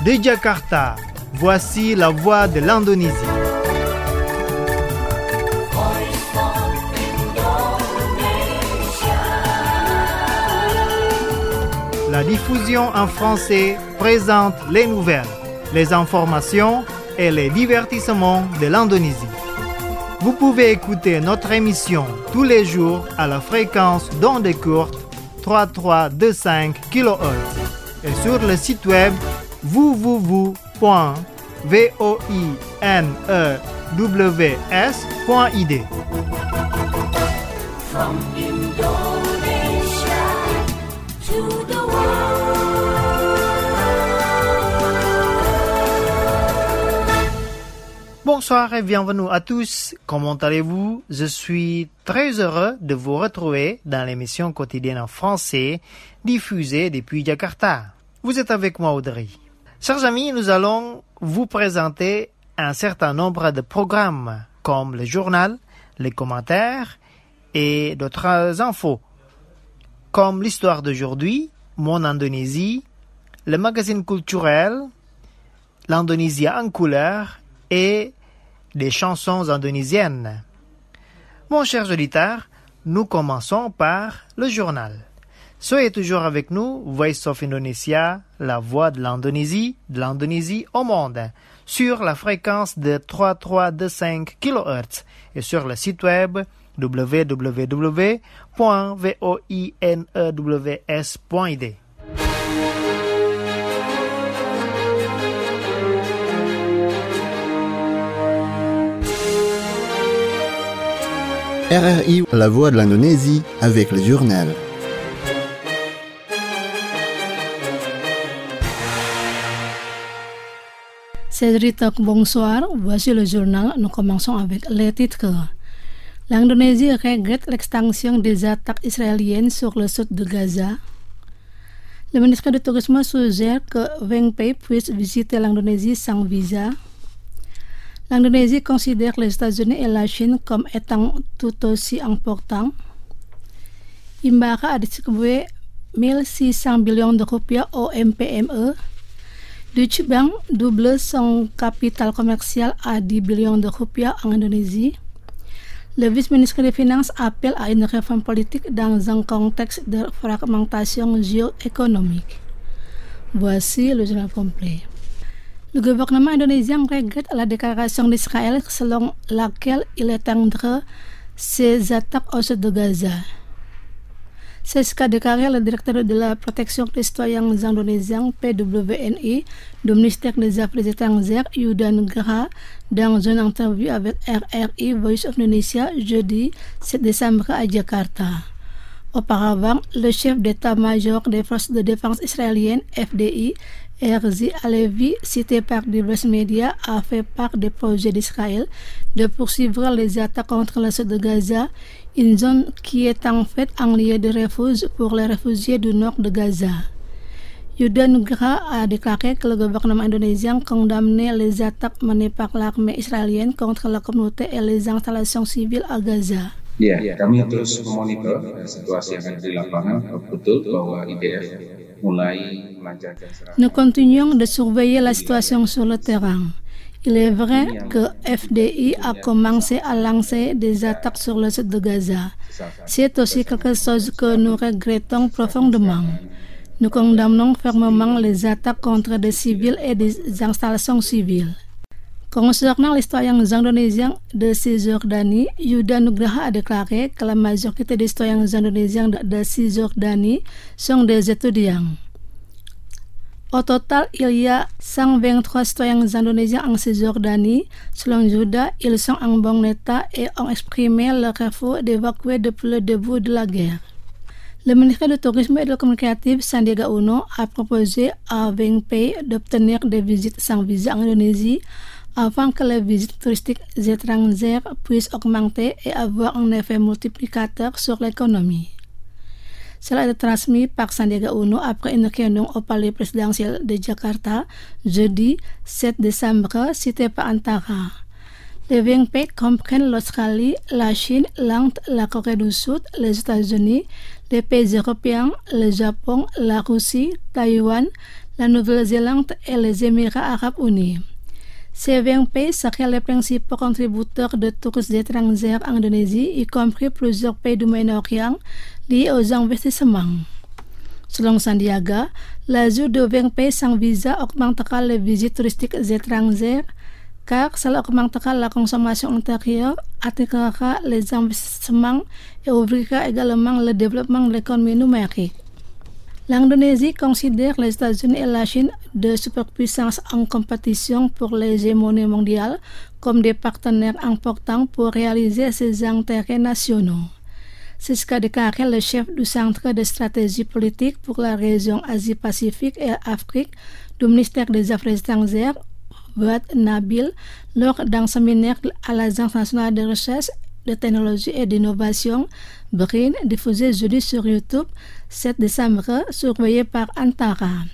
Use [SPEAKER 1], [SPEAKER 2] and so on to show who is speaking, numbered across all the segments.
[SPEAKER 1] De Jakarta, voici la voix de l'Indonésie. La diffusion en français présente les nouvelles, les informations et les divertissements de l'Indonésie. Vous pouvez écouter notre émission tous les jours à la fréquence d'onde courte 3325 kHz et sur le site web www.voinews.id.
[SPEAKER 2] From Indonesia to the
[SPEAKER 1] Bonsoir et bienvenue à tous. Comment allez-vous? Je suis très heureux de vous retrouver dans l'émission quotidienne en français diffusée depuis Jakarta. Vous êtes avec moi, Audrey. Chers amis, nous allons vous présenter un certain nombre de programmes comme le journal, les commentaires et d'autres infos, comme l'histoire d'aujourd'hui, Mon Indonésie, le magazine culturel, l'Indonésie en couleur et des chansons indonésiennes. Mon cher auditeur, nous commençons par le journal. Soyez toujours avec nous, Voice of Indonesia, la voix de l'Indonésie au monde, sur la fréquence de 3325 kHz et sur le site web www.voinews.id.
[SPEAKER 3] RRI, la voix de l'Indonésie, avec le journal.
[SPEAKER 4] Cédric, bonsoir. Voici le journal. Nous commençons avec les titres. L'Indonésie regrette l'extension des attaques israéliennes sur le sud de Gaza. Le ministre du Tourisme suggère que Weng Pei puisse visiter l'Indonésie sans visa. L'Indonésie considère les États-Unis et la Chine comme étant tout aussi importants. Himbara a distribué 1.600 billion de rupiah au MPME. Deutsche Bank double son capital commercial à 10 billions de rupiah en Indonésie. Le vice-ministre des Finances appelle à une réforme politique dans un contexte de fragmentation géoéconomique. Voici le journal complet. Le gouvernement indonésien regrette la déclaration d'Israël selon laquelle il éteindra ses attaques au sud de Gaza. C'est ce qu'a déclaré le directeur de la protection des citoyens indonésiens PWNI du ministère des Affaires étrangères Yuda Nugraha dans une interview avec RRI Voice of Indonesia jeudi 7 décembre à Jakarta. Auparavant, le chef d'état-major des forces de défense israéliennes FDI Herzi Halevi, cité par divers médias, a fait part des projets d'Israël de poursuivre les attaques contre le sud de Gaza, une zone qui est en fait un lieu de refuge pour les réfugiés du nord de Gaza. Yuda Nugraha a déclaré que le gouvernement indonésien condamnait les attaques menées par l'armée israélienne contre la communauté et les installations civiles à Gaza.
[SPEAKER 5] Ya, kami terus memonitor situasi yang ada di lapangan. Betul bahwa IDF mulai melancarkan serangan.
[SPEAKER 4] Nous continuons de surveiller la situation sur le terrain. Il est vrai que FDI a commencé à lancer des attaques sur le sud de Gaza. C'est aussi quelque chose que nous regrettons profondément. Nous condamnons fermement les attaques contre des civils et des installations civiles. Concernant les citoyens indonésiens de Cisjordanie, Yuda Nugraha a déclaré que la majorité des citoyens indonésiens de Cisjordanie sont des étudiants. Au total, il y a 123 citoyens indonésiens en Cisjordanie. Selon Yuda, ils sont en bon état et ont exprimé leur refus d'évacuer depuis le début de la guerre. Le ministre du Tourisme et de la Communication, Sandiaga Uno, a proposé à Weng Pei d'obtenir des visites sans visa en Indonésie afin que les visites touristiques étrangères puissent augmenter et avoir un effet multiplicateur sur l'économie. Cela est transmis par Sandiaga Uno après une réunion au palais présidentiel de Jakarta jeudi 7 décembre, cité par Antara. Les Weng Pei comprennent l'Australie, la Chine, l'Inde, la Corée du Sud, les États-Unis, les pays européens, le Japon, la Russie, Taïwan, la Nouvelle-Zélande et les Émirats arabes unis. Ces 20 pays seraient les principaux contributeurs de touristes étrangers en Indonésie, y compris plusieurs pays du Moyen-Orient liés aux investissements. Selon Sandiaga, l'ajout de 20 pays sans visa augmentera les visites touristiques étrangères car cela augmentera la consommation intérieure, attirera les investissements et ouvrira également le développement de l'économie numérique. L'Indonésie considère les États-Unis et la Chine, deux superpuissances en compétition pour l'hégémonie mondiale, comme des partenaires importants pour réaliser ses intérêts nationaux. C'est ce qu'a déclaré le chef du Centre de stratégie politique pour la région Asie-Pacifique et Afrique du ministère des Affaires étrangères, Wad Nabil, lors d'un séminaire à l'Agence nationale de recherche, de technologie et d'innovation, BRIN, diffusé jeudi sur YouTube, 7 décembre, surveillé par Antara.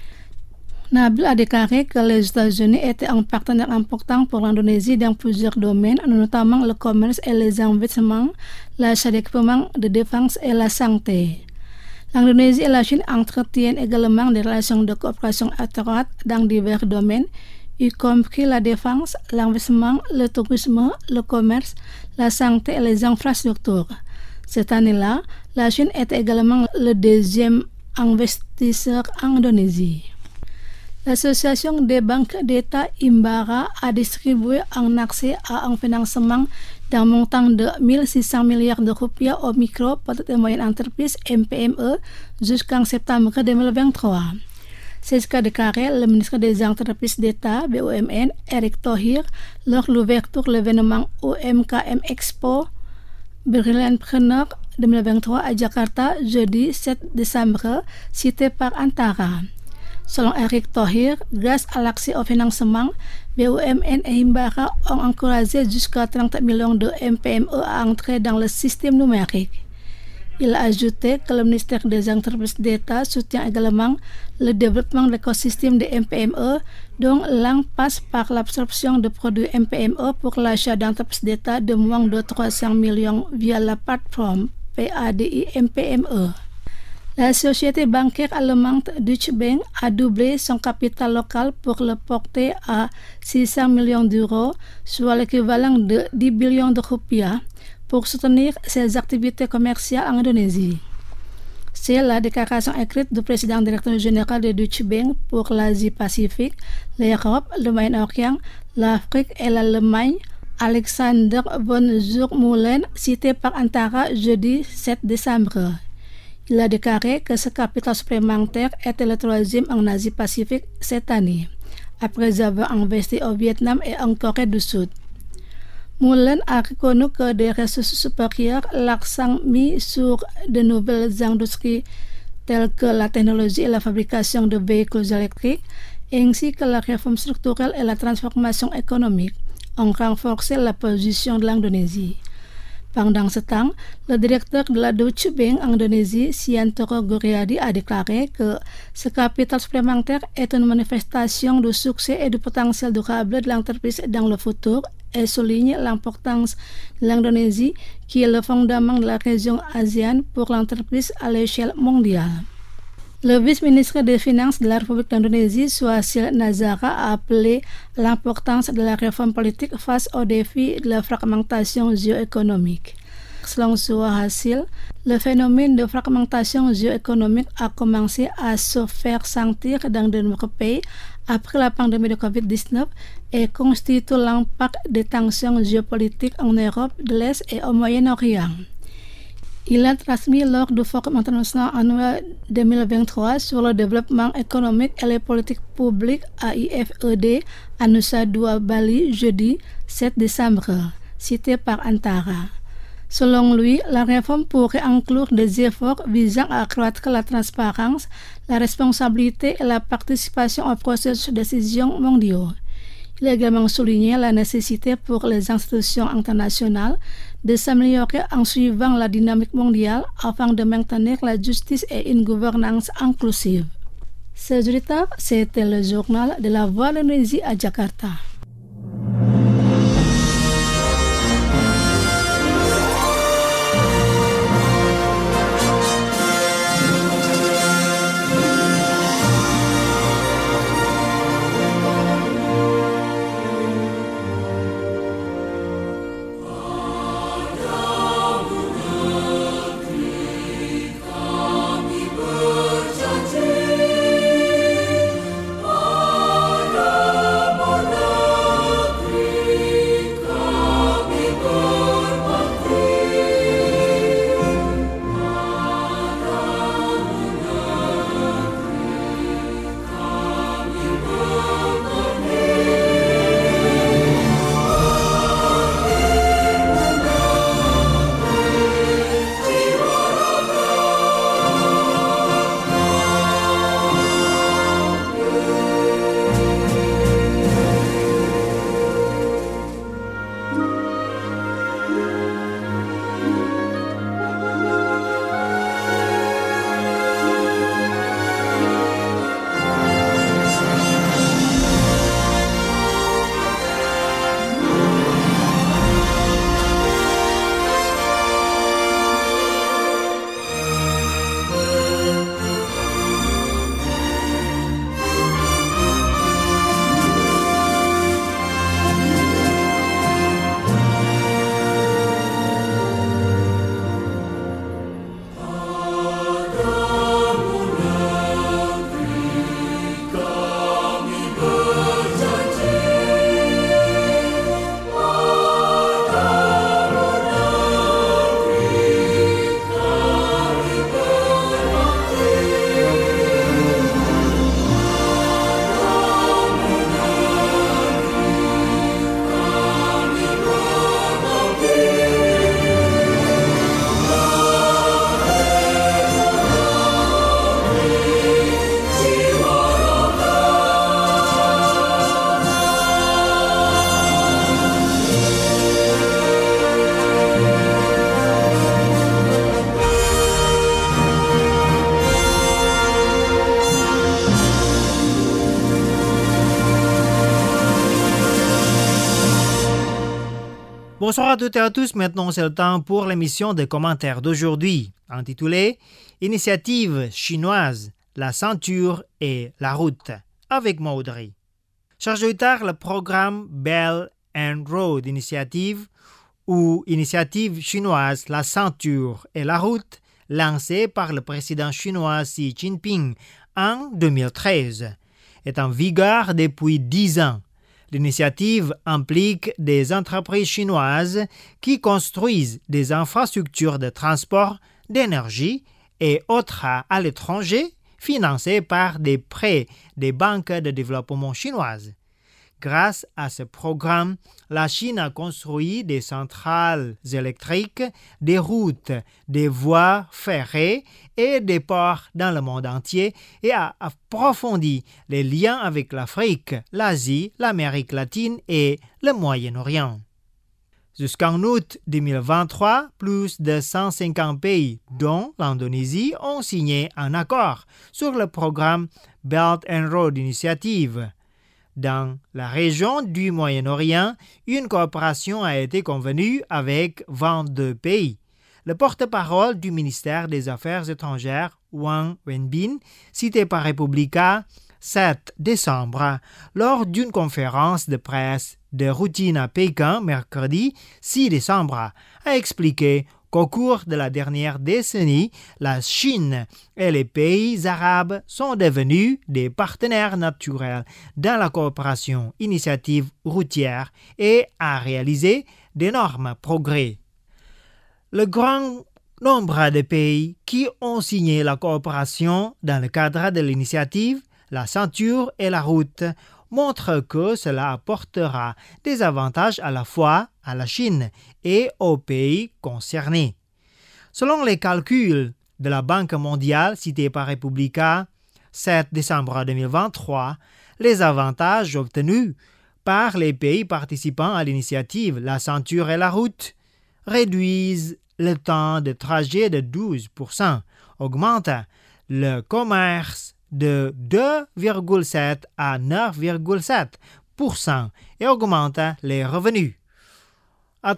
[SPEAKER 4] Nabil a déclaré que les États-Unis étaient un partenaire important pour l'Indonésie dans plusieurs domaines, notamment le commerce et les investissements, l'achat d'équipements de défense et la santé. L'Indonésie et la Chine entretiennent également des relations de coopération étroites dans divers domaines, y compris la défense, l'investissement, le tourisme, le commerce, la santé et les infrastructures. Cette année-là, la Chine est également le deuxième investisseur en Indonésie. L'Association des banques d'État Imbara a distribué un accès à un financement d'un montant de 1 600 milliards de rupiah aux micro, petites et moyennes entreprises MPME jusqu'en septembre 2023. C'est ce qu'a déclaré le ministre des Entreprises d'État, BUMN, Erick Thohir, lors de l'ouverture de l'événement UMKM Expo Brilliantpreneur 2023 à Jakarta, jeudi 7 décembre, cité par Antara. Selon Erick Thohir, grâce à l'accès au financement, BUMN et Himbara ont encouragé jusqu'à 30 millions de MPME à entrer dans le système numérique. Il a ajouté que le ministère des Entreprises d'État soutient également le développement de l'écosystème des MPME, dont l'un passe par l'absorption de produits MPME pour l'achat d'entreprises d'État de moins de 300 millions via la plateforme PADI MPME. La société bancaire allemande Deutsche Bank a doublé son capital local pour le porter à 600 millions d'euros, soit l'équivalent de 10 billions de rupiah, pour soutenir ses activités commerciales en Indonésie. C'est la déclaration écrite du président directeur général de Deutsche Bank pour l'Asie-Pacifique, l'Europe, le Moyen-Orient, l'Afrique et l'Allemagne, Alexander von Zurmulen, cité par Antara jeudi 7 décembre. Il a déclaré que ce capital supplémentaire était le troisième en Asie-Pacifique cette année, après avoir investi au Vietnam et en Corée du Sud. Mullen a reconnu que des ressources supérieures, l'accent mis sur de nouvelles industries telles que la technologie et la fabrication de véhicules électriques, ainsi que la réforme structurelle et la transformation économique, ont renforcé la position de l'Indonésie. Pendant ce temps, le directeur de la Deutsche Bank en Indonésie, Siantoro Guriadi, a déclaré que ce capital supplémentaire est une manifestation du succès et du potentiel durable de l'entreprise dans le futur et souligne l'importance de l'Indonésie qui est le fondement de la région ASEAN pour l'entreprise à l'échelle mondiale. Le vice-ministre des Finances de la République d'Indonésie, Suhasil Nazara, a appelé à l'importance de la réforme politique face aux défis de la fragmentation géoéconomique. Selon Suhasil, le phénomène de fragmentation géoéconomique a commencé à se faire sentir dans de nombreux pays après la pandémie de Covid-19 et constitue l'impact des tensions géopolitiques en Europe de l'Est et au Moyen-Orient. Il a transmis lors du Forum international annuel 2023 sur le développement économique et les politiques publiques AIFED à Nusa Dua, Bali, jeudi 7 décembre, cité par Antara. Selon lui, la réforme pourrait inclure des efforts visant à accroître la transparence, la responsabilité et la participation au processus de décision mondiaux. Il a également souligné la nécessité pour les institutions internationales de s'améliorer en suivant la dynamique mondiale afin de maintenir la justice et une gouvernance inclusive. Ce résultat, c'était le journal de la Voix de l'Indonésie à Jakarta.
[SPEAKER 1] Bonsoir à toutes et à tous. Maintenant, c'est le temps pour l'émission de commentaires d'aujourd'hui, intitulée Initiative chinoise, la ceinture et la route, avec moi Audrey. Chargé auditeur, le programme Belt and Road Initiative ou Initiative chinoise, la ceinture et la route, lancé par le président chinois Xi Jinping en 2013, est en vigueur depuis 10 ans. L'initiative implique des entreprises chinoises qui construisent des infrastructures de transport, d'énergie et autres à l'étranger, financées par des prêts des banques de développement chinoises. Grâce à ce programme, la Chine a construit des centrales électriques, des routes, des voies ferrées et des ports dans le monde entier et a approfondi les liens avec l'Afrique, l'Asie, l'Amérique latine et le Moyen-Orient. Jusqu'en août 2023, plus de 150 pays, dont l'Indonésie, ont signé un accord sur le programme Belt and Road Initiative. Dans la région du Moyen-Orient, une coopération a été convenue avec 22 pays. Le porte-parole du ministère des Affaires étrangères, Wang Wenbin, cité par Republica 7 décembre, lors d'une conférence de presse de routine à Pékin mercredi 6 décembre, a expliqué qu'au cours de la dernière décennie, la Chine et les pays arabes sont devenus des partenaires naturels dans la coopération initiative routière et a réalisé d'énormes progrès. Le grand nombre de pays qui ont signé la coopération dans le cadre de l'initiative, la ceinture et la route, montre que cela apportera des avantages à la fois à la Chine et aux pays concernés. Selon les calculs de la Banque mondiale cités par Republica 7 décembre 2023, les avantages obtenus par les pays participants à l'initiative La ceinture et la route réduisent le temps de trajet de 12%, augmentent le commerce de 2,7 à 9,7% et augmente les revenus à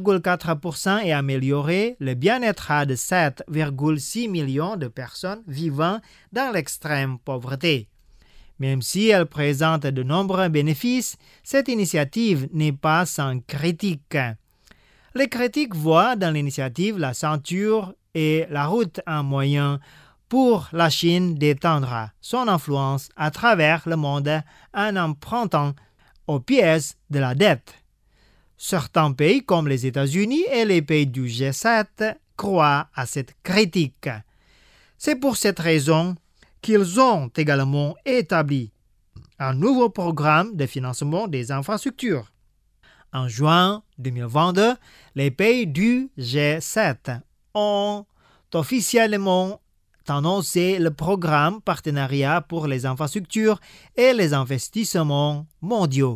[SPEAKER 1] 3,4% et améliorer le bien-être de 7,6 millions de personnes vivant dans l'extrême pauvreté. Même si elle présente de nombreux bénéfices, cette initiative n'est pas sans critique. Les critiques voient dans l'initiative la ceinture et la route un moyen pour la Chine d'étendre son influence à travers le monde en empruntant aux pièces de la dette. Certains pays comme les États-Unis et les pays du G7 croient à cette critique. C'est pour cette raison qu'ils ont également établi un nouveau programme de financement des infrastructures. En juin 2022, les pays du G7 ont officiellement annoncé le programme Partenariat pour les infrastructures et les investissements mondiaux,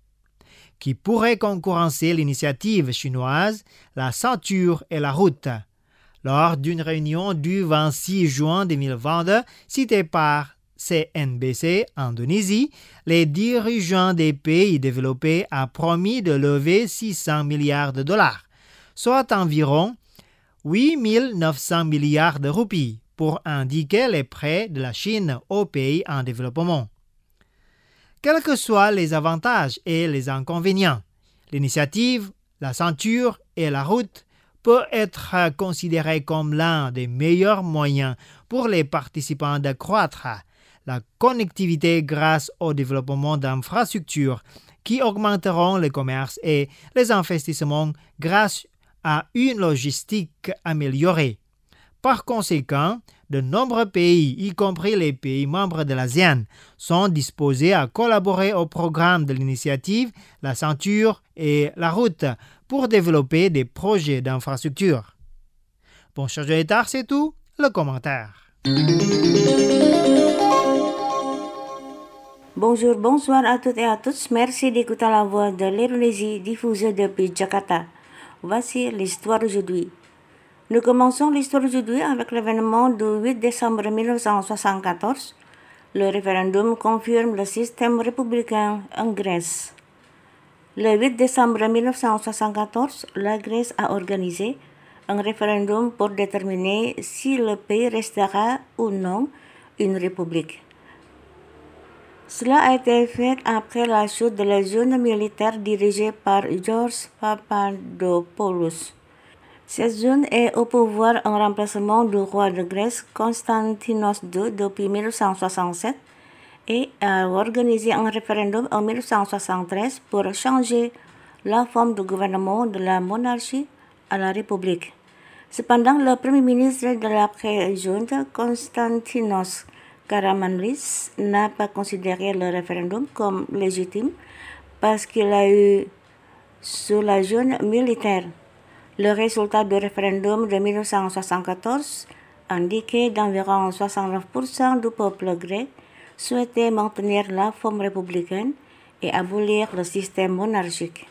[SPEAKER 1] qui pourrait concurrencer l'initiative chinoise, la ceinture et la route. Lors d'une réunion du 26 juin 2022, citée par CNBC Indonésie, les dirigeants des pays développés ont promis de lever 600 milliards de dollars, soit environ 8 900 milliards de roupies, pour indiquer les prêts de la Chine aux pays en développement. Quels que soient les avantages et les inconvénients, l'initiative, la ceinture et la route peut être considérée comme l'un des meilleurs moyens pour les participants d'accroître la connectivité grâce au développement d'infrastructures qui augmenteront le commerce et les investissements grâce à une logistique améliorée. Par conséquent, de nombreux pays, y compris les pays membres de l'ASEAN, sont disposés à collaborer au programme de l'initiative, la ceinture et la route pour développer des projets d'infrastructure. Bon, chers auditeurs, c'est tout. Le commentaire.
[SPEAKER 6] Bonjour, bonsoir à toutes et à tous. Merci d'écouter la voix de l'Indonésie diffusée depuis Jakarta. Voici l'histoire d'aujourd'hui. Nous commençons l'histoire d'aujourd'hui avec l'événement du 8 décembre 1974. Le référendum confirme le système républicain en Grèce. Le 8 décembre 1974, la Grèce a organisé un référendum pour déterminer si le pays restera ou non une république. Cela a été fait après la chute de la zone militaire dirigée par George Papadopoulos. Cette zone est au pouvoir en remplacement du roi de Grèce Constantinos II depuis 1967 et a organisé un référendum en 1973 pour changer la forme du gouvernement de la monarchie à la République. Cependant, le premier ministre de l'après-junte, Konstantinos Karamanlis, n'a pas considéré le référendum comme légitime parce qu'il a eu sous la zone militaire. Le résultat du référendum de 1974 indiquait d'environ 69% du peuple grec souhaitait maintenir la forme républicaine et abolir le système monarchique.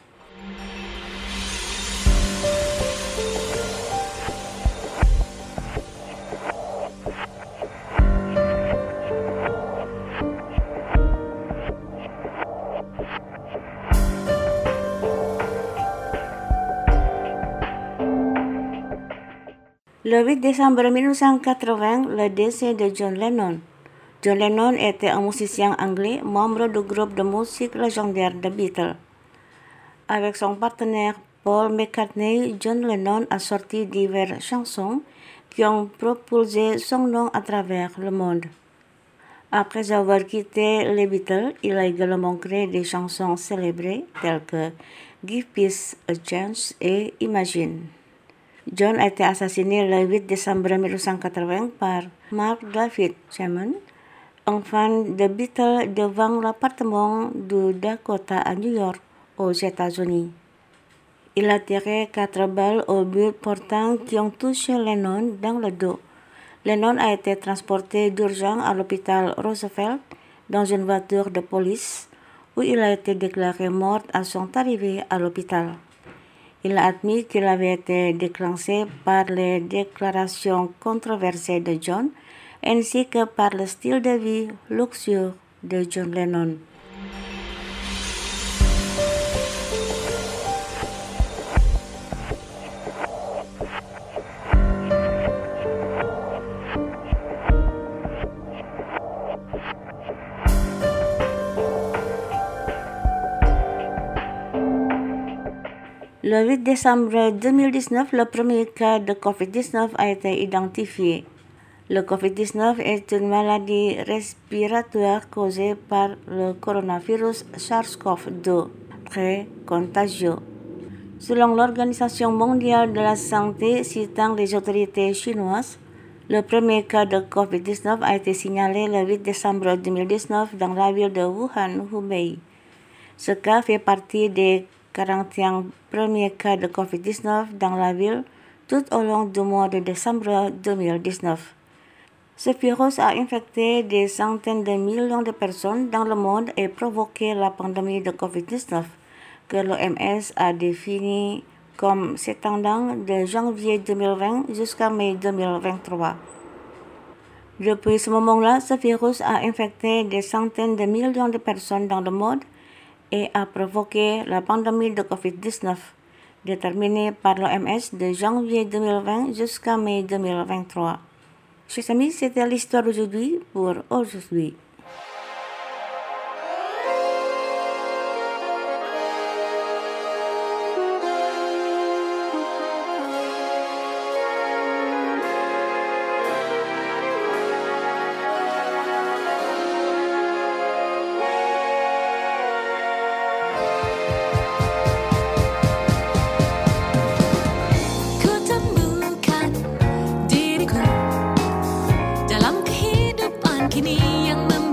[SPEAKER 6] Le 8 décembre 1980, le décès de John Lennon. John Lennon était un musicien anglais, membre du groupe de musique légendaire The Beatles. Avec son partenaire Paul McCartney, John Lennon a sorti diverses chansons qui ont propulsé son nom à travers le monde. Après avoir quitté les Beatles, il a également créé des chansons célébrées telles que Give Peace a Chance et Imagine. John a été assassiné le 8 décembre 1980 par Mark David Chapman, un fan de Beatles devant l'appartement du Dakota à New York, aux États-Unis. Il a tiré 4 balles au but portant qui ont touché Lennon dans le dos. Lennon a été transporté d'urgence à l'hôpital Roosevelt dans une voiture de police où il a été déclaré mort à son arrivée à l'hôpital. Il a admis qu'il avait été déclenché par les déclarations controversées de John ainsi que par le style de vie luxueux de John Lennon. Le 8 décembre 2019, le premier cas de COVID-19 a été identifié. Le COVID-19 est une maladie respiratoire causée par le coronavirus SARS-CoV-2, très contagieux. Selon l'Organisation mondiale de la santé citant les autorités chinoises, le premier cas de COVID-19 a été signalé le 8 décembre 2019 dans la ville de Wuhan, Hubei. Ce cas fait partie des 41 premiers cas de COVID-19 dans la ville tout au long du mois de décembre 2019. Ce virus a infecté des centaines de millions de personnes dans le monde et provoqué la pandémie de COVID-19 que l'OMS a définie comme s'étendant de janvier 2020 jusqu'à mai 2023. Depuis ce moment-là, ce virus a infecté des centaines de millions de personnes dans le monde et a provoqué la pandémie de COVID-19, déterminée par l'OMS de janvier 2020 jusqu'à mai 2023. Chers amis, c'était l'histoire d'aujourd'hui pour aujourd'hui.
[SPEAKER 2] Kutemukan diriku dalam kehidupan kini yang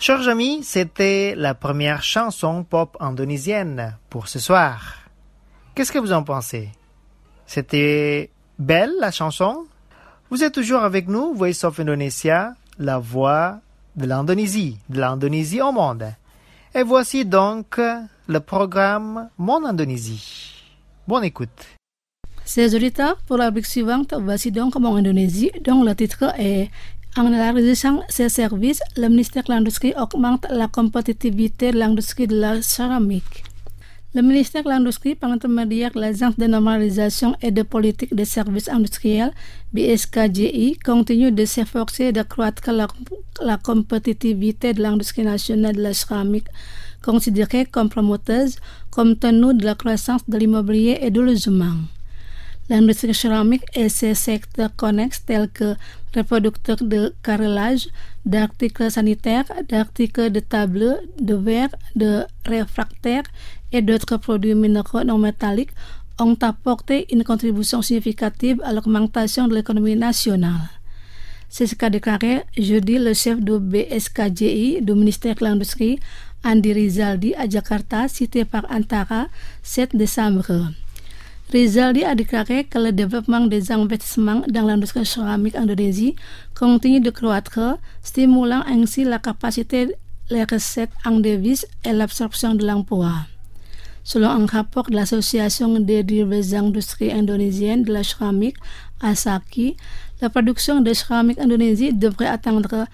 [SPEAKER 1] Chers amis, c'était la première chanson pop indonésienne pour ce soir. Qu'est-ce que vous en pensez? C'était belle la chanson? Vous êtes toujours avec nous, Voice of Indonesia, la voix de l'Indonésie au monde. Et voici donc le programme Mon Indonésie. Bonne écoute.
[SPEAKER 4] Chers auditeurs, pour la rubrique suivante, voici donc Mon Indonésie, dont le titre est En élargissant ses services, le ministère de l'Industrie augmente la compétitivité de l'industrie de la céramique. Le ministère de l'Industrie, par l'intermédiaire de l'Agence de normalisation et de politique des services industriels, BSKJI, continue de s'efforcer d'accroître la compétitivité de l'industrie nationale de la céramique, considérée comme promoteuse, compte tenu de la croissance de l'immobilier et du logement. L'industrie céramique et ses secteurs connexes tels que reproducteurs de carrelage, d'articles sanitaires, d'articles de table, de verre, de réfractaires et d'autres produits minéraux non métalliques ont apporté une contribution significative à l'augmentation de l'économie nationale. C'est ce qu'a déclaré jeudi le chef de BSKJI du ministère de l'Industrie, Andi Rizaldi, à Jakarta, cité par Antara, 7 décembre. Rizaldi a déclaré que le développement des investissements dans l'industrie céramique indonésie continue de croître, stimulant ainsi la capacité, les recettes en devises et l'absorption de l'emploi. Selon un rapport de l'Association des diverses industries indonésiennes de la céramique, ASAKI, la production de céramique Indonésie devrait atteindre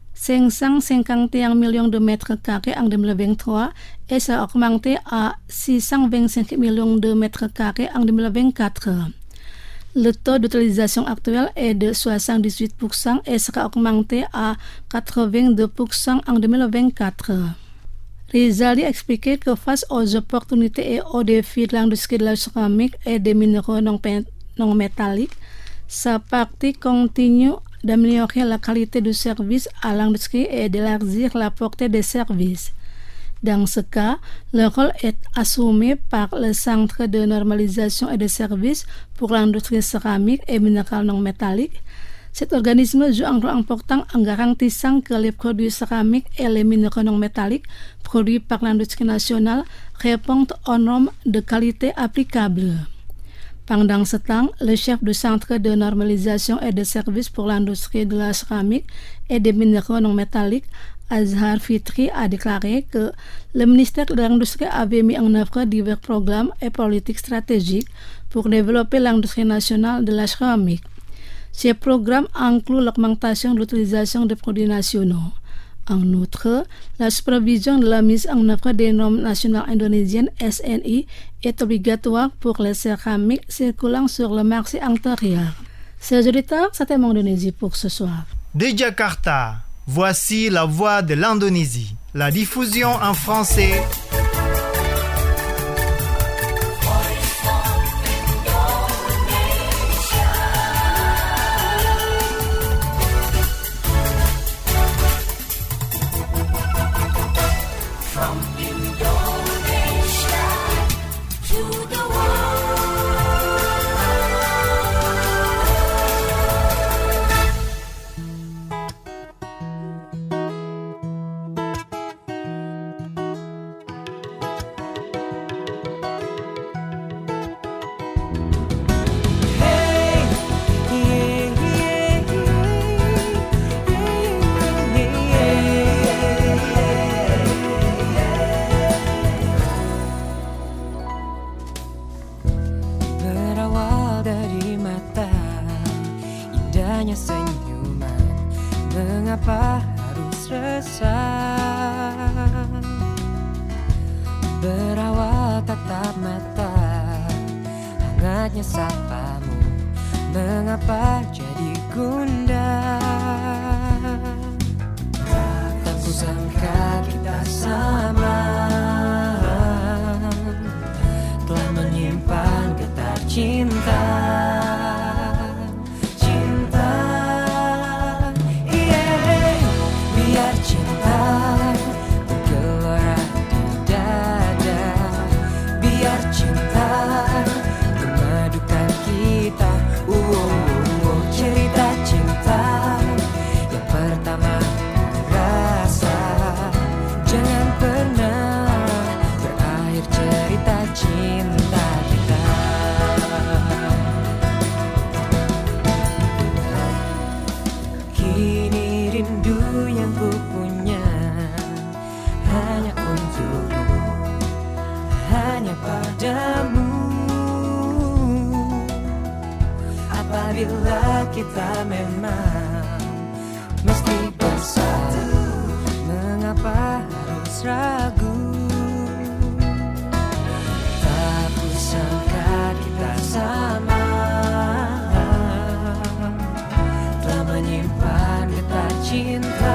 [SPEAKER 4] 551 millions de mètres carrés en 2023 et sera augmenté à 625 millions de mètres carrés en 2024. Le taux d'utilisation actuel est de 78% et sera augmenté à 82% en 2024. Rizaldi expliquait que face aux opportunités et aux défis de l'industrie de la céramique et des minéraux non métalliques, sa partie continue d'améliorer la qualité du service à l'industrie et d'élargir la portée des services. Dans ce cas, le rôle est assumé par le Centre de normalisation et de services pour l'industrie céramique et minérale non métallique. Cet organisme joue un rôle important en garantissant que les produits céramiques et les minéraux non métalliques produits par l'industrie nationale répondent aux normes de qualité applicables. Pendant ce temps, le chef du Centre de normalisation et de services pour l'industrie de la céramique et des minéraux non métalliques, Azhar Fitri, a déclaré que le ministère de l'Industrie avait mis en œuvre divers programmes et politiques stratégiques pour développer l'industrie nationale de la céramique. Ces programmes incluent l'augmentation de l'utilisation des produits nationaux. En outre, la supervision de la mise en œuvre des normes nationales indonésiennes SNI est obligatoire pour les céramiques circulant sur le marché intérieur. Chers auditeurs, c'était Mon Indonésie pour ce soir.
[SPEAKER 1] De Jakarta, voici la voix de l'Indonésie. La diffusion en français.
[SPEAKER 7] Mengapa harus resah? Berawal tatap mata, hangatnya sapamu. Mengapa jadi gundah? Tak kusangka kita sama, telah menyimpan getar cinta. Cinta memadukan kita, kita memang mesti bersatu. Mengapa harus ragu? Tak kusangka kita sama, telah menyimpan getah cinta.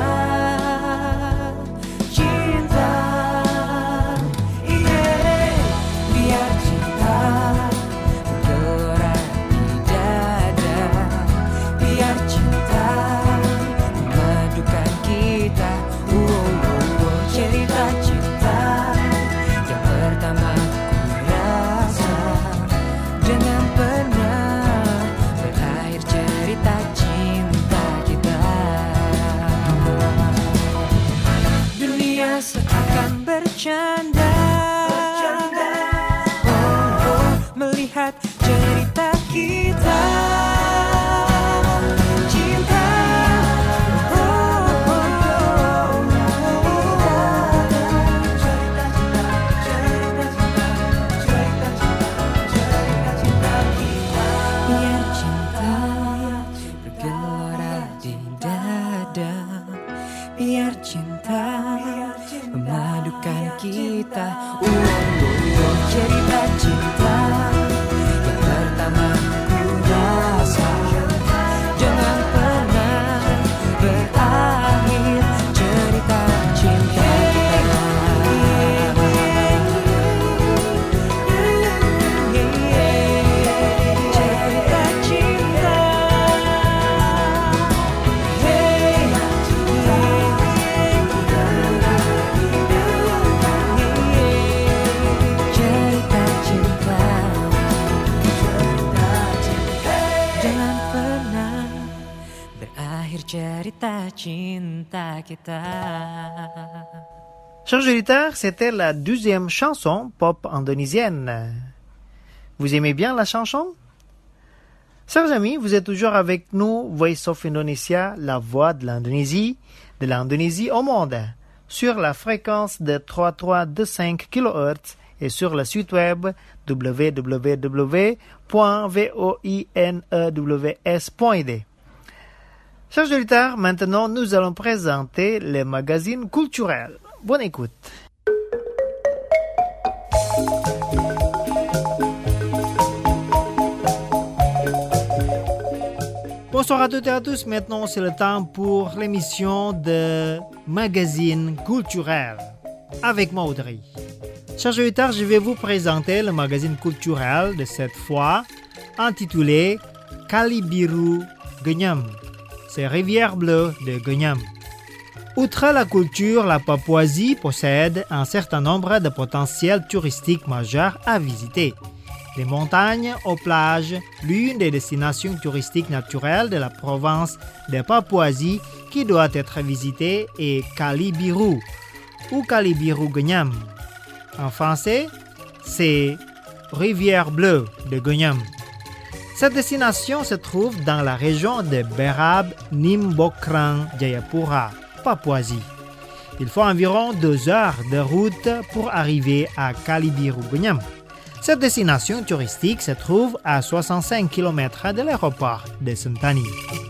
[SPEAKER 7] Bercanda, melihat cerita kita. Cinta, biar cinta bergelora di dada. Biar cinta memadukan kita. Cerita cinta yang pertama ku rasa, jangan pernah berakhir cerita cinta kita. Cerita cinta. Cerita cinta kita.
[SPEAKER 1] Chers auditeurs, c'était la 12e chanson pop indonésienne. Vous aimez bien la chanson? Chers amis, vous êtes toujours avec nous, Voice of Indonesia, la voix de l'Indonésie au monde, sur la fréquence de 3325 kHz et sur le site web www.voinews.id. Chers auditeurs, maintenant nous allons présenter les magazines culturels. Bonne écoute. Bonsoir à toutes et à tous. Maintenant, c'est le temps pour l'émission de magazine culturel avec moi, Audrey. Chers auditeurs, je vais vous présenter le magazine culturel de cette fois intitulé Kali Biru Genyam. C'est Rivière Bleue de Genyam. Outre la culture, la Papouasie possède un certain nombre de potentiels touristiques majeurs à visiter. Les montagnes aux plages, l'une des destinations touristiques naturelles de la province de Papouasie qui doit être visitée est Kali Biru ou Kali Biru Genyam. En français, c'est Rivière Bleue de Genyam. Cette destination se trouve dans la région de Berab, Nimbokrang, Jayapura, Papouasie. Il faut environ 2 heures de route pour arriver à Kali Biru Genyam. Cette destination touristique se trouve à 65 km de l'aéroport de Sentani.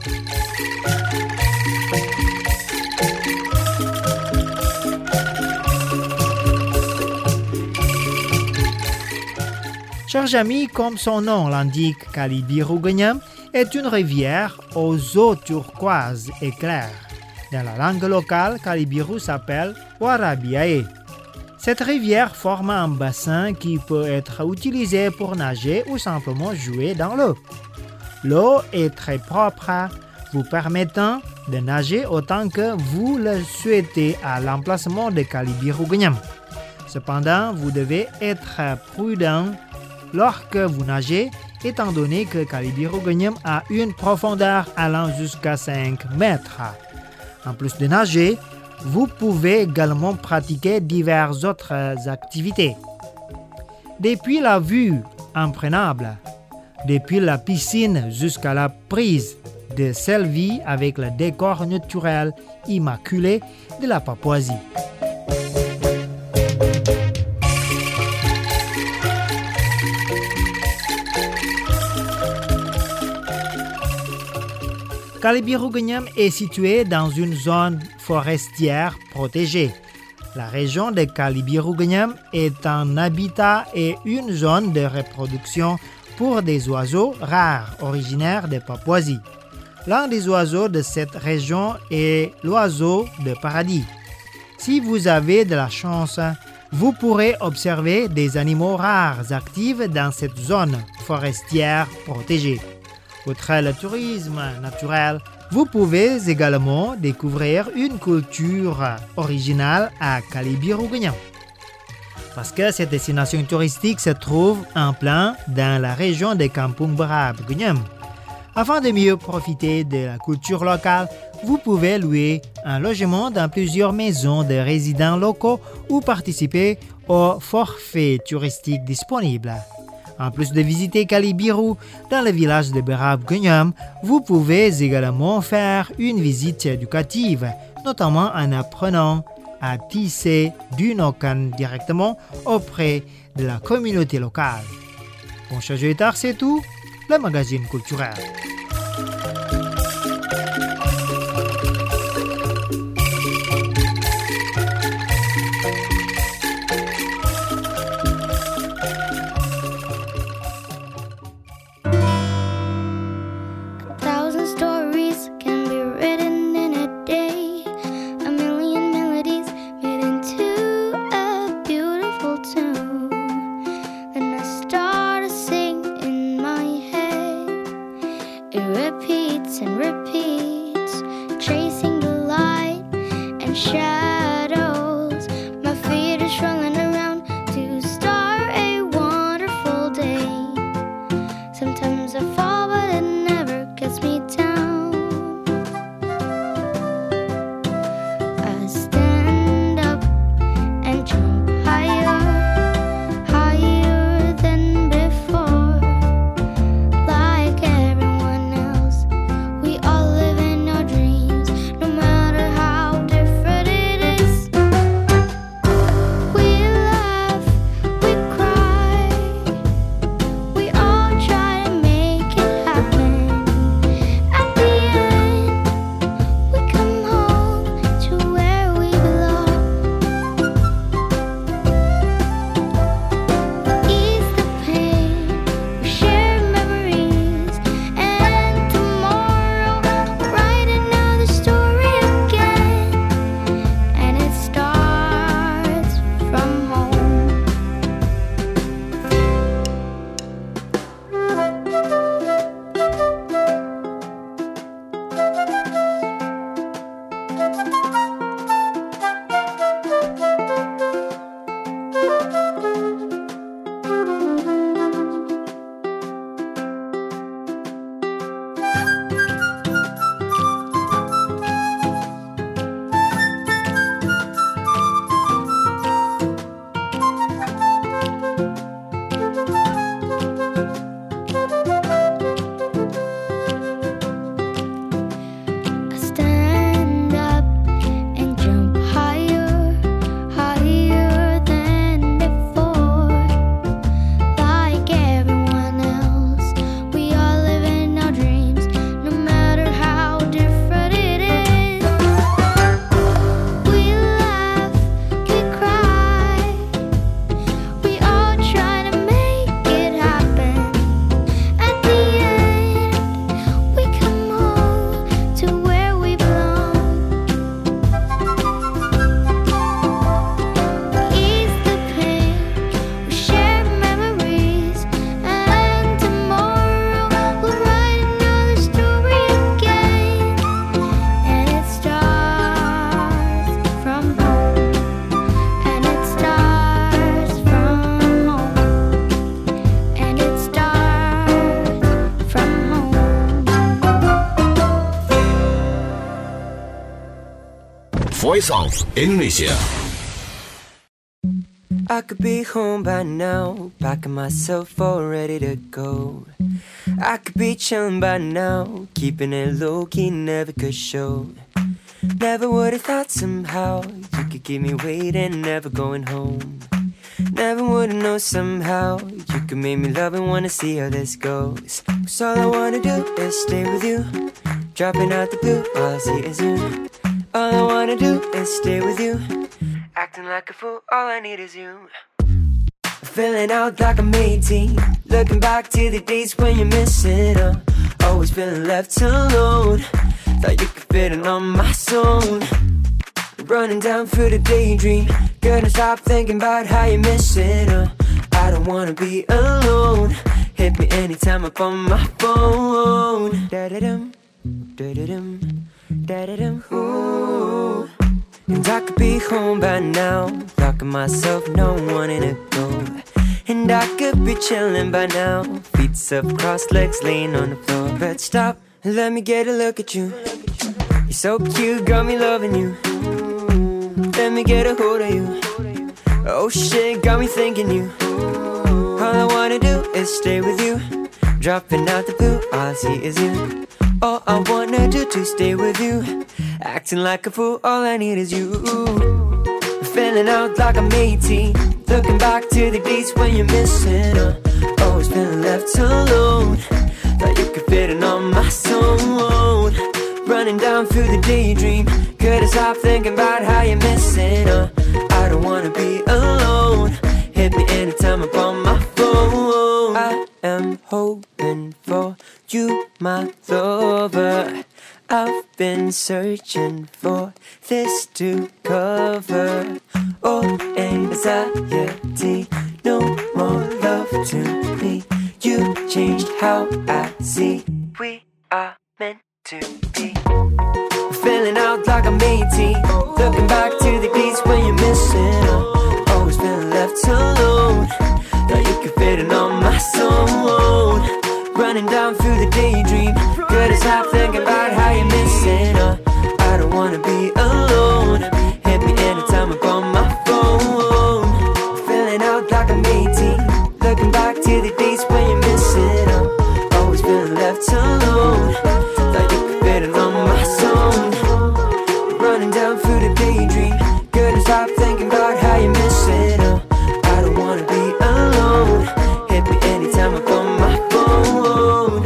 [SPEAKER 1] Chers amis, comme son nom l'indique, Kali Biru Genyam est une rivière aux eaux turquoises et claires. Dans la langue locale, Kali Biru s'appelle Warabiae. Cette rivière forme un bassin qui peut être utilisé pour nager ou simplement jouer dans l'eau. L'eau est très propre, vous permettant de nager autant que vous le souhaitez à l'emplacement de Kali Biru Genyam. Cependant, vous devez être prudent lorsque vous nagez, étant donné que Kali Biru Genyam a une profondeur allant jusqu'à 5 mètres. En plus de nager, vous pouvez également pratiquer diverses autres activités. Depuis la vue imprenable, depuis la piscine jusqu'à la prise de selfie avec le décor naturel immaculé de la Papouasie. Kalibiru-Guenyam est situé dans une zone forestière protégée. La région de Kalibiru-Guenyam est un habitat et une zone de reproduction pour des oiseaux rares originaires de Papouasie. L'un des oiseaux de cette région est l'oiseau de paradis. Si vous avez de la chance, vous pourrez observer des animaux rares actifs dans cette zone forestière protégée. Outre le tourisme naturel, vous pouvez également découvrir une culture originale à Kalibiru-Guenyam. Parce que cette destination touristique se trouve en plein dans la région de Kampung Berab-Guenyam. Afin de mieux profiter de la culture locale, vous pouvez louer un logement dans plusieurs maisons de résidents locaux ou participer aux forfaits touristiques disponibles. En plus de visiter Kalibiru dans le village de Berab-Guenyam, vous pouvez également faire une visite éducative, notamment en apprenant à tisser du nokan directement auprès de la communauté locale. Bon, chers auditeurs, c'est tout, le magazine culturel.
[SPEAKER 8] Voice of Indonesia.
[SPEAKER 7] I could be home by now, packing myself all ready to go. I could be chillin' by now, keeping it low-key, never could show. Never would've thought somehow you could keep me waiting, never going home. Never would've known somehow you could make me love and wanna see how this goes. 'Cause all I wanna do is stay with you, Dropping out the blue, all I see is you. All I wanna do is stay with you. Acting like a fool, all I need is you. Feeling out like I'm 18. Looking back to the days when you're missing. Always feeling left alone. Thought you could fit in on my zone. Running down through the daydream. Couldn't stop thinking about how you miss it. I don't wanna be alone. Hit me anytime up on my phone. Da-da-dum, da-da-dum, da-da-dum. Ooh. And I could be home by now, locking myself, no wanting to go. And I could be chilling by now, feet up, crossed legs, laying on the floor. But stop, and let me get a look at you. You're so cute, got me loving you. Let me get a hold of you. Oh shit, got me thinking you. All I wanna do is stay with you. Dropping out the blue, all I see is you. All I wanna do to stay with you. Acting like a fool, all I need is you. Feeling out like I'm 18. Looking back to the days when you're missing. Always feeling left alone. Thought you could fit in on my zone. Running down through the daydream. Couldn't stop thinking about how you're missing. I don't wanna be alone. Hit me anytime I'm on my phone. I am hoping for you, my lover. I've been searching for this to cover all anxiety. No more love to me. You changed how I see. We are meant to be. Feeling out like I'm 18. Looking back to the days when you're missing. Always feeling left alone. Thought you could fit in on my zone. Running down through the daydream. Couldn't stop thinking about how you're missing. I don't wanna be alone. Hit me anytime I'm on my phone. Feeling out like I'm 18. Looking back to the days when you're missing. Always feeling left alone. Thought you could fit in on my zone. Running down through the daydream. Couldn't stop thinking about how you're missing. I don't wanna be alone. Hit me anytime I'm on my phone.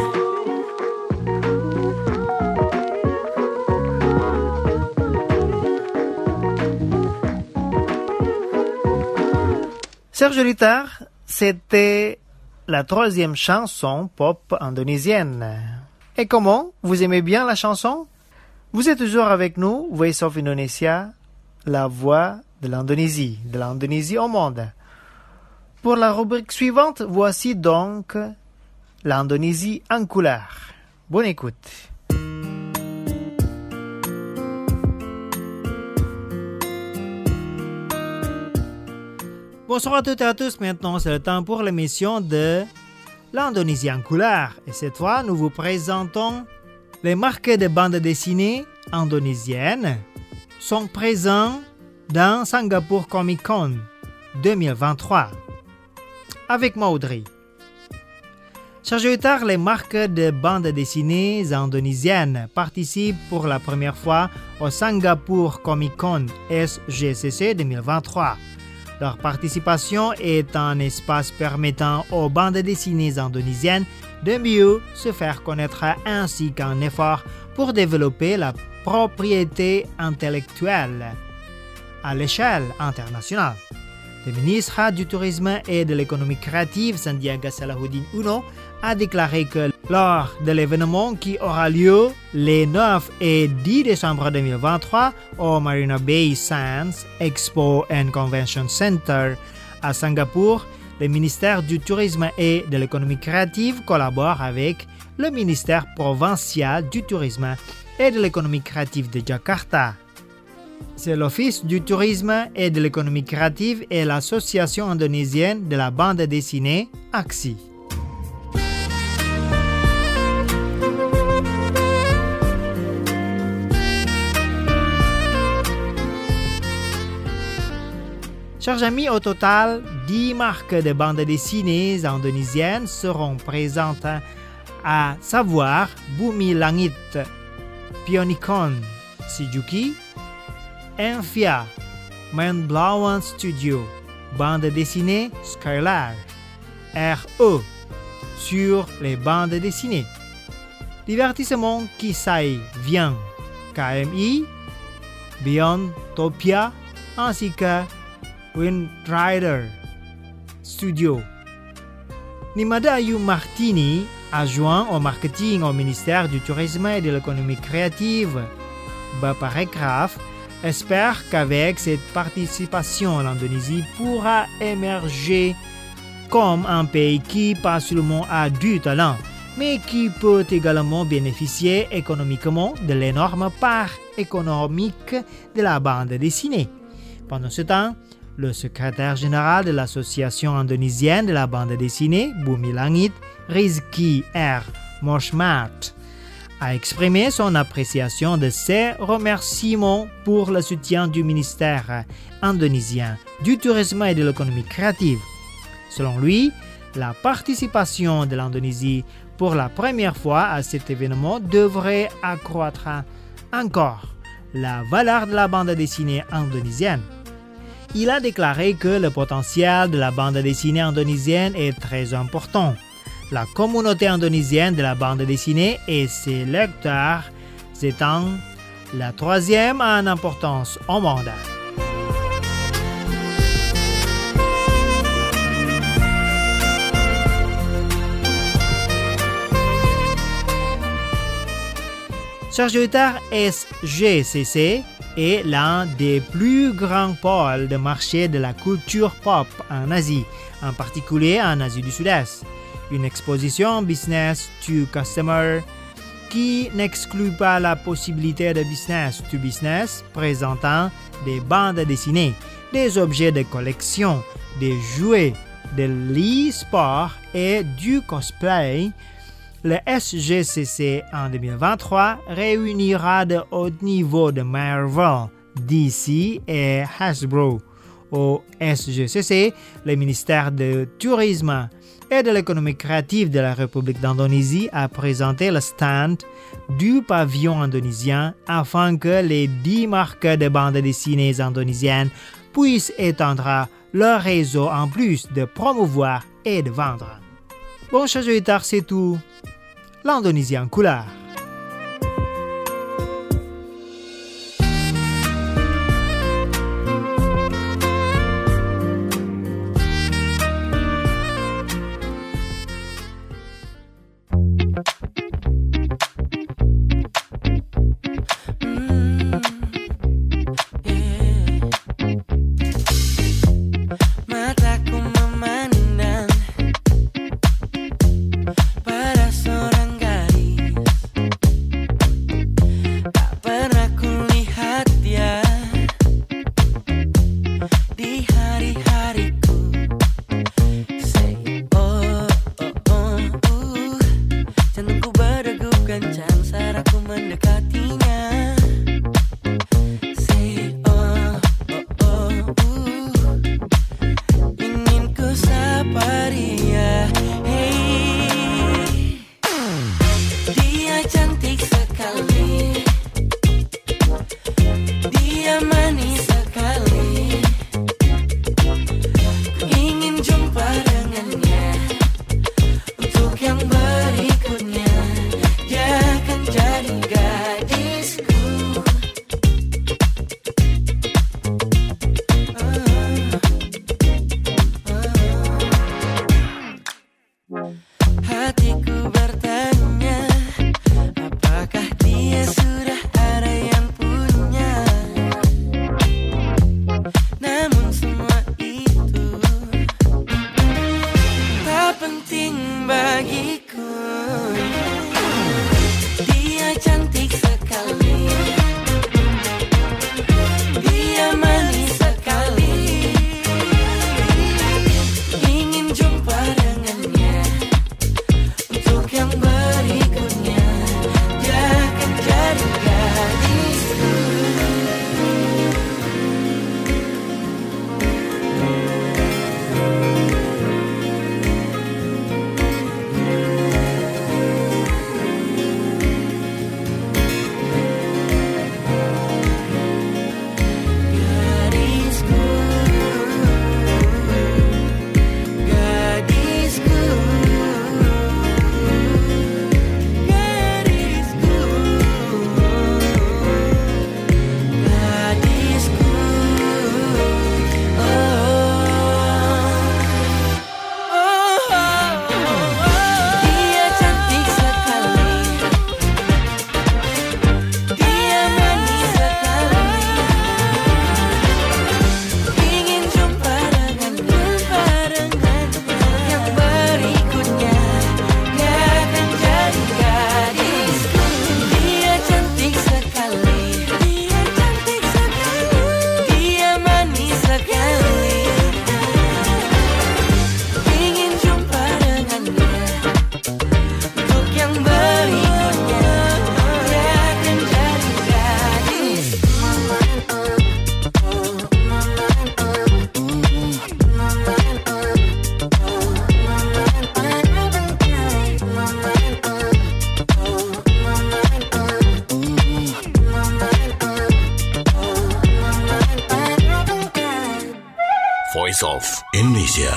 [SPEAKER 1] Serge Littar, c'était la troisième chanson pop indonésienne. Et comment? Vous aimez bien la chanson? Vous êtes toujours avec nous, Voice of Indonesia, la voix de l'Indonésie au monde. Pour la rubrique suivante, voici donc l'Indonésie en couleur. Bonne écoute. Bonsoir à toutes et à tous, maintenant c'est le temps pour l'émission de l'Indonésie en couleur. Et cette fois, nous vous présentons les marques de bandes dessinées indonésiennes sont présents dans Singapour Comic Con 2023. Avec moi Audrey. Serge Littar, les marques de bandes dessinées indonésiennes participent pour la première fois au Singapour Comic Con SGCC 2023. Leur participation est un espace permettant aux bandes dessinées indonésiennes de mieux se faire connaître ainsi qu'un effort pour développer la propriété intellectuelle à l'échelle internationale. Le ministre du Tourisme et de l'Économie créative, Sandiaga Salahuddin Uno, a déclaré que lors de l'événement qui aura lieu les 9 et 10 décembre 2023 au Marina Bay Sands Expo and Convention Center à Singapour, le ministère du Tourisme et de l'Économie créative collabore avec le ministère provincial du Tourisme et de l'Économie créative de Jakarta. C'est l'Office du Tourisme et de l'Économie créative et l'Association indonésienne de la bande dessinée, AXI. Chers amis, au total, 10 marques de bandes dessinées indonésiennes seront présentes, à savoir Bumi Langit, Pionicon, Sijuki, Enfia, Main Blawan Studio, bande dessinée Skylar, RE, sur les bandes dessinées. Divertissement Kisai Vian KMI, Beyond Topia ainsi que Windrider Studio. Nimada Ayu Martini, adjoint au marketing au ministère du Tourisme et de l'économie créative, Baparekraf, espère qu'avec cette participation, l'Indonésie pourra émerger comme un pays qui pas seulement a du talent, mais qui peut également bénéficier économiquement de l'énorme part économique de la bande dessinée. Pendant ce temps, le secrétaire général de l'Association indonésienne de la bande dessinée, Bumi Langit, Rizky R. Moshmat, a exprimé son appréciation de ses remerciements pour le soutien du ministère indonésien du tourisme et de l'économie créative. Selon lui, la participation de l'Indonésie pour la première fois à cet événement devrait accroître encore la valeur de la bande dessinée indonésienne. Il a déclaré que le potentiel de la bande dessinée indonésienne est très important. La communauté indonésienne de la bande dessinée et ses lecteurs étant la troisième en importance au monde. Chers auditeurs, SGCC est l'un des plus grands pôles de marché de la culture pop en Asie, en particulier en Asie du Sud-Est. Une exposition business to customer qui n'exclut pas la possibilité de business to business présentant des bandes dessinées, des objets de collection, des jouets, de l'e-sport et du cosplay. Le SGCC en 2023 réunira de haut niveau de Marvel, DC et Hasbro. Au SGCC, le ministère du Tourisme et de l'économie créative de la République d'Indonésie a présenté le stand du pavillon indonésien afin que les 10 marques de bandes dessinées indonésiennes puissent étendre leur réseau en plus de promouvoir et de vendre. Bon, chers auditeurs, c'est tout. L'Indonésie en couleur.
[SPEAKER 8] Voice of Indonesia.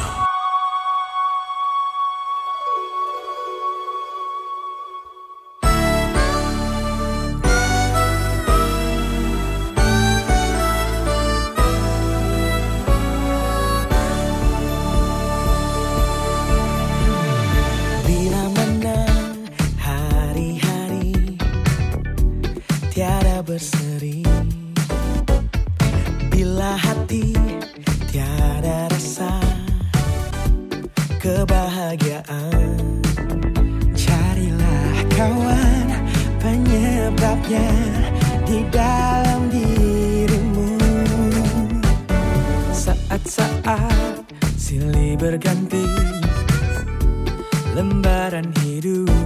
[SPEAKER 9] Bila mana hari-hari tiada berseri, bila hati tiada rasa kebahagiaan, carilah kawan penyebabnya di dalam dirimu. Saat-saat silih berganti, lembaran hidup,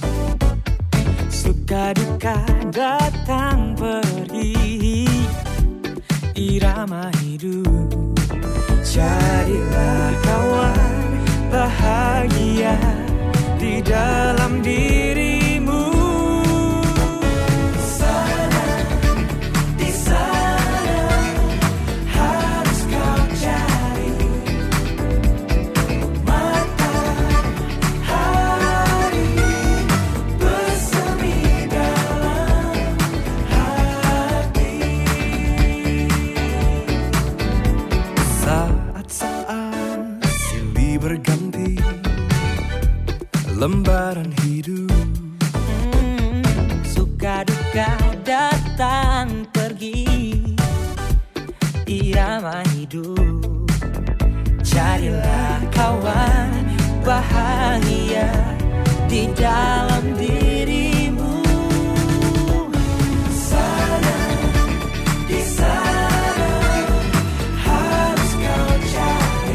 [SPEAKER 9] suka duka datang pergi, irama hidup. Carilah kawan bahagia di dalam dirimu. Sana, di sana harus kau cari matahari bersemi dalam hati. Saat-saat silih berganti, lembaran hidup, suka duka datang pergi, irama hidup. Carilah kawan bahagia di dalam dirimu. Sana, di sana harus kau cari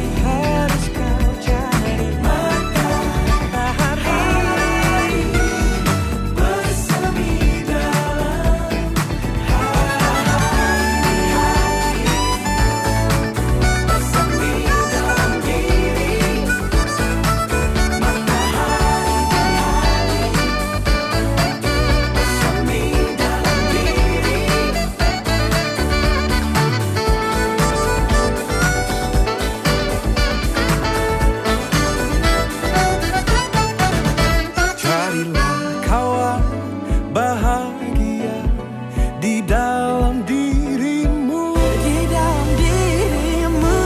[SPEAKER 9] matahari bersemi dalam hati, bersemi dalam diri, matahari bersemi dalam diri. Carilah kawan bahagia di dalam dirimu, di dalam dirimu.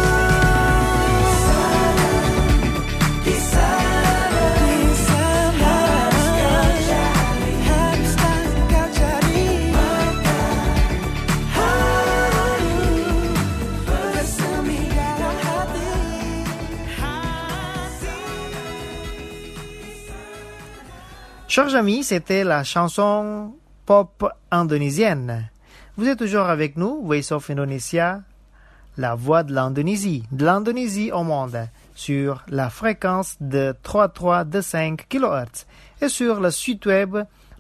[SPEAKER 9] Sana, di sana, di sana harus kau cari matahari bersemi dalam hati.
[SPEAKER 1] Chers amis, c'était la chanson pop indonésienne. Vous êtes toujours avec nous, Voice of Indonesia, la voix de l'Indonésie au monde, sur la fréquence de 3325 kHz et sur le site web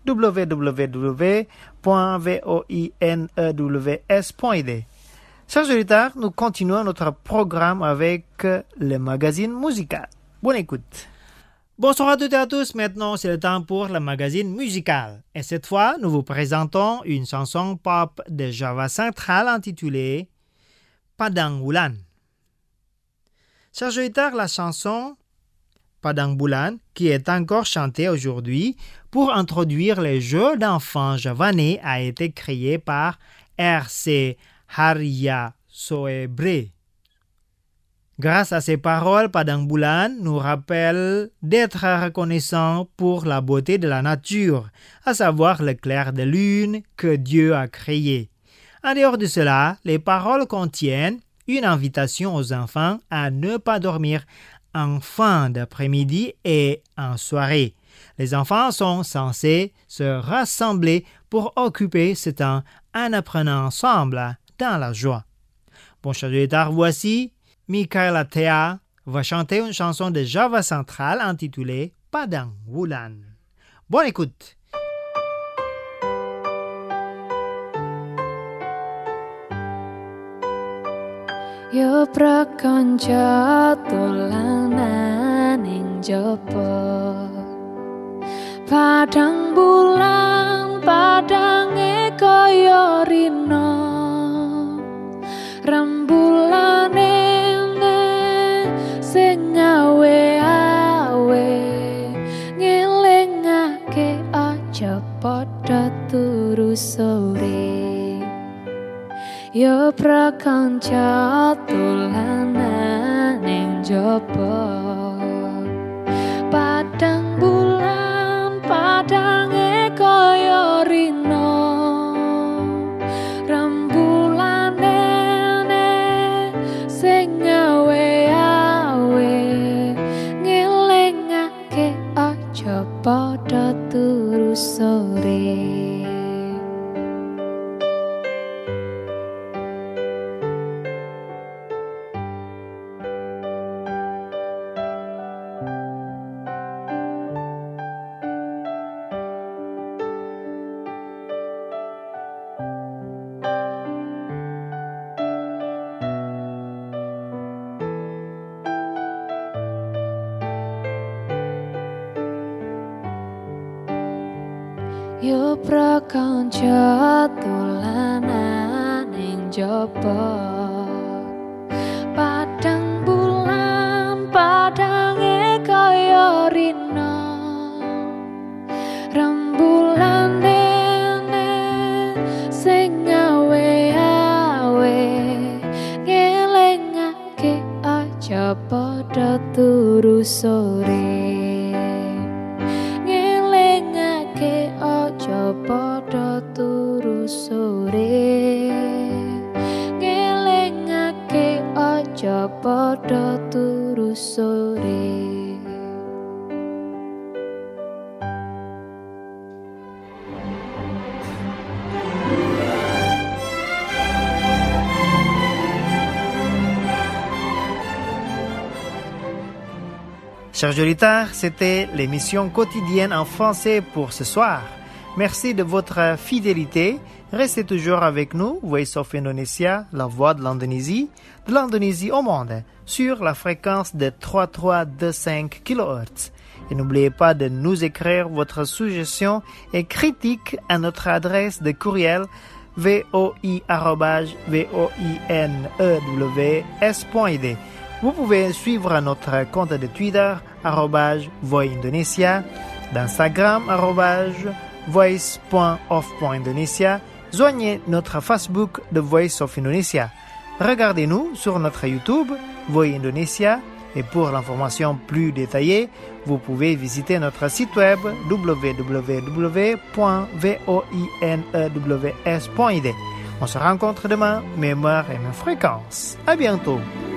[SPEAKER 1] www.voinews.id. Chers auditeurs, nous continuons notre programme avec le magazine musical. Bonne écoute. Bonsoir à toutes et à tous, maintenant c'est le temps pour le magazine musical. Et cette fois, nous vous présentons une chanson pop de Java Central intitulée Padang Bulan. Chers auditeurs, la chanson Padang Bulan, qui est encore chantée aujourd'hui pour introduire les jeux d'enfants javanais, a été créée par R.C. Harya Soebre. Grâce à ces paroles, Padang Bulan nous rappelle d'être reconnaissant pour la beauté de la nature, à savoir le clair de lune que Dieu a créé. En dehors de cela, les paroles contiennent une invitation aux enfants à ne pas dormir en fin d'après-midi et en soirée. Les enfants sont censés se rassembler pour occuper ce temps en apprenant ensemble dans la joie. Bon, chers auditeurs, voici Michaela Thea va chanter une chanson de Java Central intitulée Padang Bulan. Bonne écoute.
[SPEAKER 10] Yo prakanca dolanan ing jaba Padang bulan padange kaya rina Rembulane jopo. Padang bulan padange kaya rino, rembulane sing awe-awe, ngelingake aja padha turu sore. Yo prakanca dolanan ning jaba, padang bulan padange kaya rino, rembulan dene sing awe-awe, ngelingake aja padha turu sore. Padha turu sore, ngelingake aja padha turu sore.
[SPEAKER 1] Chers auditeurs, c'était l'émission quotidienne en français pour ce soir. Merci de votre fidélité. Restez toujours avec nous, Voice of Indonesia, la voix de l'Indonésie au monde, sur la fréquence de 3325 kHz. Et n'oubliez pas de nous écrire votre suggestion et critique à notre adresse de courriel voi@voinews.id. Vous pouvez suivre notre compte de Twitter @voindonesia, d'Instagram @voice.of.indonesia. Joignez notre Facebook The Voice of Indonesia. Regardez-nous sur notre YouTube Voi Indonesia et pour l'information plus détaillée, vous pouvez visiter notre site web www.voinews.id. On se rencontre demain, même heure et même fréquence. À bientôt.